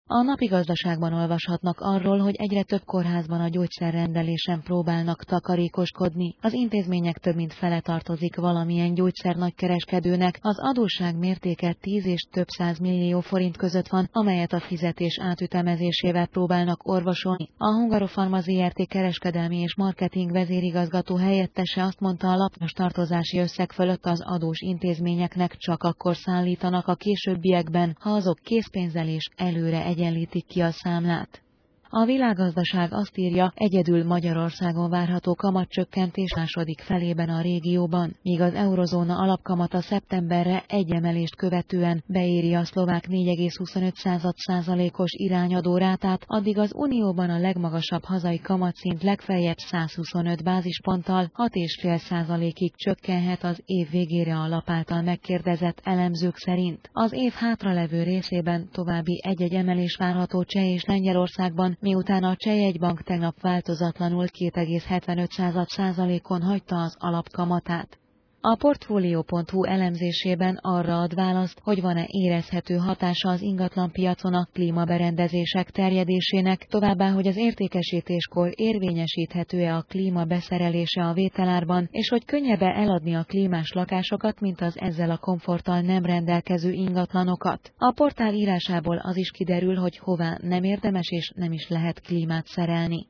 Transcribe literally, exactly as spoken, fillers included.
A Napi Gazdaságban olvashatnak arról, hogy egyre több kórházban a gyógyszerrendelésen próbálnak takarékoskodni. Az intézmények több mint fele tartozik valamilyen gyógyszer nagykereskedőnek, az adósság mértéke tíz és több száz millió forint között van, amelyet a fizetés átütemezésével próbálnak orvosolni. A Hungarofarma Zrt. Kereskedelmi és marketing vezérigazgató helyettese azt mondta, a lapos tartozási összeg fölött az adós intézményeknek csak akkor szállítanak a későbbiekben, ha azok készpénzzel és előre egyenlítik ki a számlát. A Világgazdaság azt írja, egyedül Magyarországon várható kamatcsökkentés második felében a régióban, míg az eurozóna alapkamata szeptemberre egy emelést követően beéri a szlovák négy egész huszonöt százalékos irányadó rátát, addig az Unióban a legmagasabb hazai kamatszint legfeljebb száz huszonöt bázisponttal hat egész öt százalékig csökkenhet az év végére a lap által megkérdezett elemzők szerint. Az év hátralevő részében további egy-egy emelés várható Cseh és Lengyelországban, miután a Cseh jegybank tegnap változatlanul két egész hetvenöt százalékon hagyta az alapkamatát. A Portfolio pont hu elemzésében arra ad választ, hogy van-e érezhető hatása az ingatlanpiacon a klímaberendezések terjedésének, továbbá, hogy az értékesítéskor érvényesíthető-e a klíma beszerelése a vételárban, és hogy könnyebb-e eladni a klímás lakásokat, mint az ezzel a komforttal nem rendelkező ingatlanokat. A portál írásából az is kiderül, hogy hová nem érdemes és nem is lehet klímát szerelni.